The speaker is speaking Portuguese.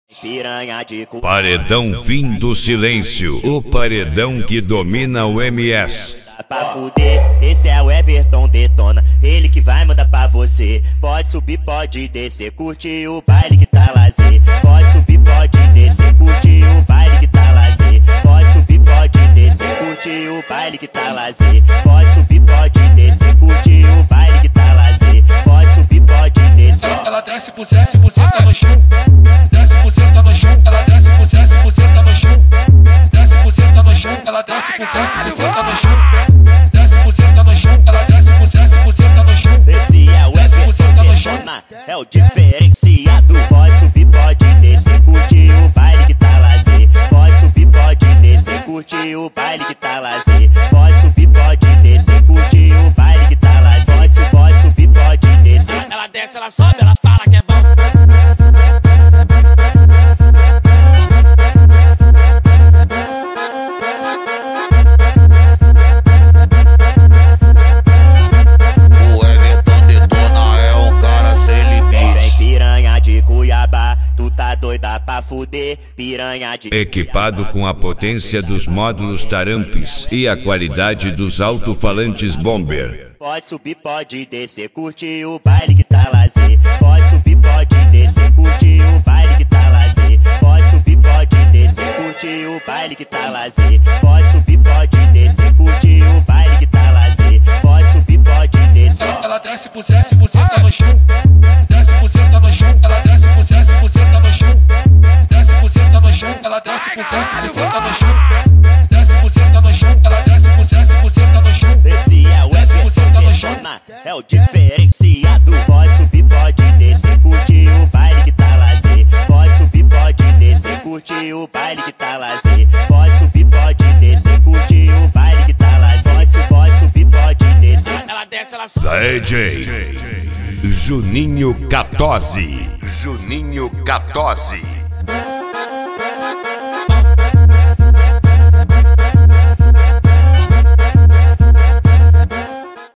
Piranha de cu. Paredão Fim do Silêncio, o paredão que domina o MS. Pra fuder, esse é o Everton Detona, ele que vai mandar pra você. Pode subir, pode descer, curte o baile que tá lazer. Pode subir, pode descer, curte o baile que tá lazer. Pode subir, pode descer, curte o baile que tá lazer. Pode subir, pode descer, curte o baile que tá lazer. Pode subir, pode descer. Ela desce por 10% no chão. 10% no chão, ela desce por 10% no chão. 10% no chão, ela desce por 10% no chão. 10% no chão, ela desce por 10% no chão. Esse é o Everton Detona, é o diferenciado. Pode subir, pode descer, curte o baile que tá lazer. Pode subir, pode descer, curte o baile que tá lazer. Pode subir, pode descer, curte o baile que tá lazer. Pode subir, pode descer. Ela desce, ela sobe, ela fala que é bom. Tu tá doida pra fuder, piranha de... Equipado com a potência dos módulos Tarampes e a qualidade dos alto-falantes Bomber. Pode subir, pode descer, curte o baile que tá lazer. Pode subir, pode descer, curte o baile que tá lazer. Pode subir, pode descer, curte o baile que tá lazer. Pode subir, pode descer, curte o baile que tá lazer. Pode subir, pode descer. Ela desce por 10% no chão. 10% no chão, ela desce por 10% no chão. 10% no chão, ela desce por 10% no chão. 10% no chão, ela desce por 10% no chão. Esse é o Everton Detona, é o diferenciado. Pode subir, pode descer, curte o baile que tá lazer. Pode subir, pode descer, curte o baile que tá lazer. Pode subir, pode descer, curte o baile que tá lazer. Pode subir, pode descer. Ela desce, ela sobe. DJ Juninho Catozzi. Juninho Catozzi.